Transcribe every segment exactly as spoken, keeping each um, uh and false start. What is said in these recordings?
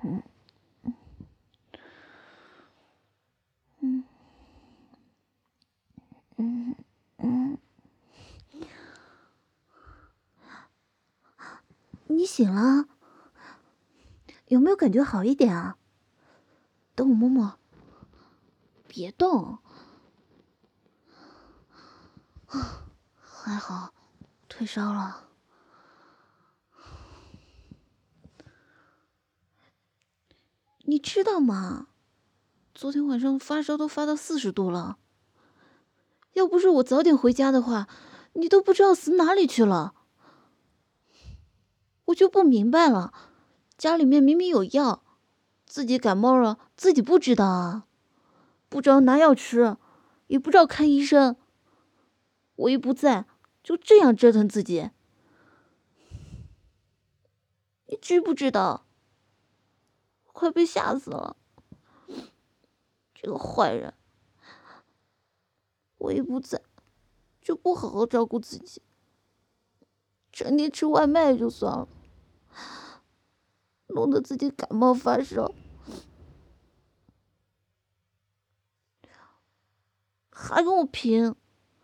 嗯嗯嗯嗯，你醒了？有没有感觉好一点啊？等我摸摸。别动。还好，退烧了。你知道吗？昨天晚上发烧都发到四十度了。要不是我早点回家的话，你都不知道死哪里去了。我就不明白了，家里面明明有药，自己感冒了自己不知道啊，不知道拿药吃，也不知道看医生。我一不在，就这样折腾自己。你知不知道？快被吓死了！这个坏人，我一不在，就不好好照顾自己，成天吃外卖就算了，弄得自己感冒发烧，还跟我贫。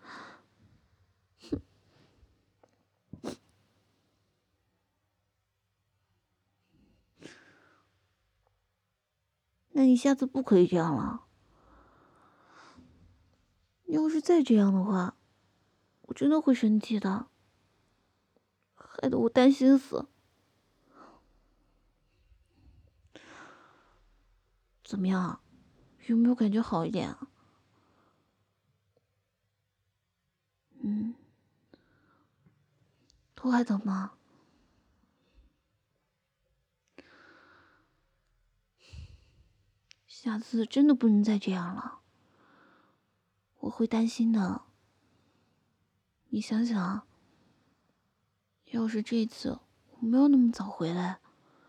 那你下次不可以这样了。你要是再这样的话，我真的会生气的，害得我担心死。怎么样？有没有感觉好一点啊？嗯，头还疼吗？下次真的不能再这样了，我会担心的。你想想，要是这次我没有那么早回来，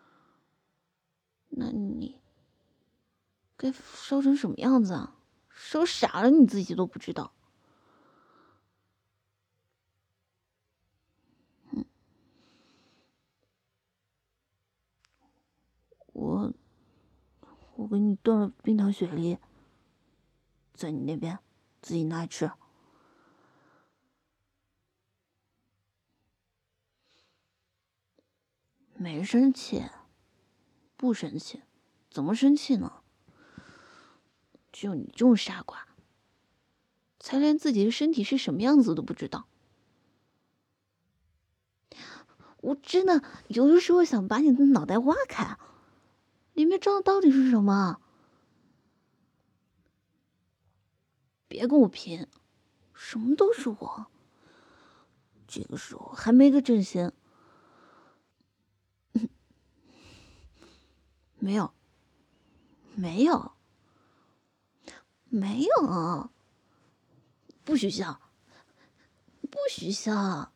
那你该烧成什么样子啊？烧傻了你自己都不知道。嗯，我我给你炖了冰糖雪梨，在你那边自己拿来吃。没生气，不生气，怎么生气呢？只有你这种傻瓜，才连自己的身体是什么样子都不知道。我真的有的时候想把你的脑袋挖开，里面装的到底是什么？别跟我贫，什么都是我。这个时候还没个正形。没有，没有，没有，不许笑，不许笑。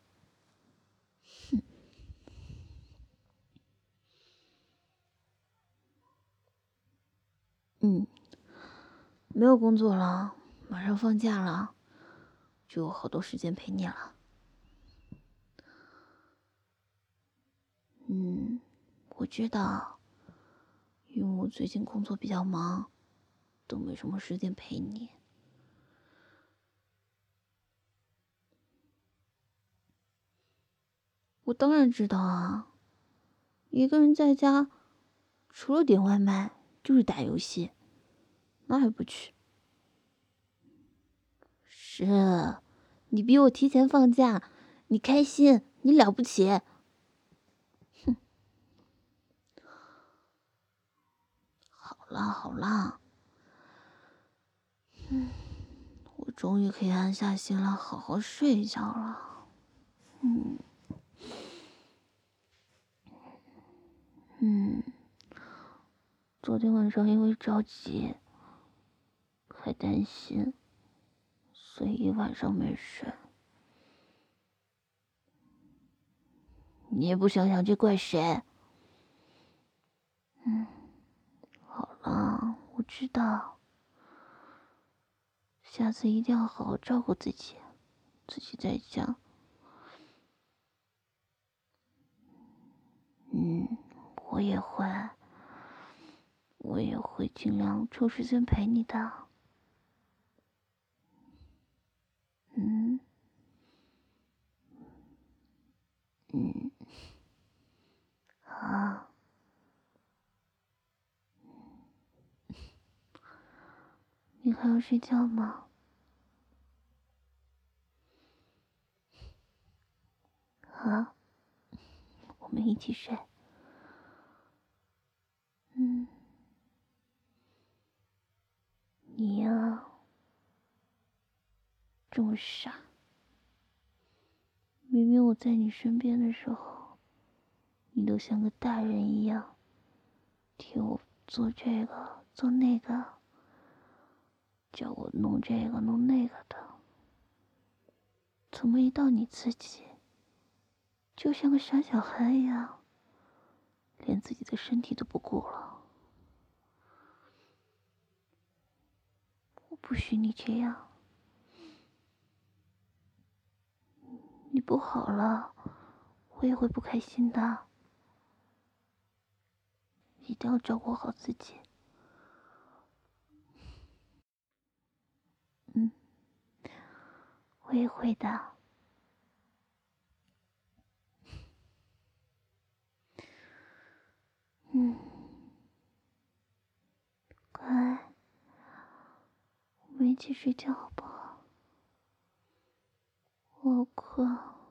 嗯，没有工作了，马上放假了，就有好多时间陪你了。嗯，我知道，因为我最近工作比较忙，都没什么时间陪你。我当然知道啊，一个人在家，除了点外卖就是打游戏，哪也不去。是，你比我提前放假，你开心，你了不起。哼，好啦好啦，嗯，我终于可以安下心来好好睡一觉了。嗯嗯，昨天晚上因为着急，还担心，所以一晚上没睡。你也不想想这怪谁？嗯，好了，我知道，下次一定要好好照顾自己，自己在家。嗯，我也会。 我也会尽量抽时间陪你的。嗯，嗯，好。你还要睡觉吗？好，我们一起睡。嗯，你呀，这么傻。明明我在你身边的时候，你都像个大人一样，替我做这个做那个，叫我弄这个弄那个的。怎么一到你自己，就像个傻小孩一样，连自己的身体都不顾了？我不许你这样，你不好了，我也会不开心的。一定要照顾好自己。嗯，我也会的。嗯，乖，我们一起睡觉好不好？我好困。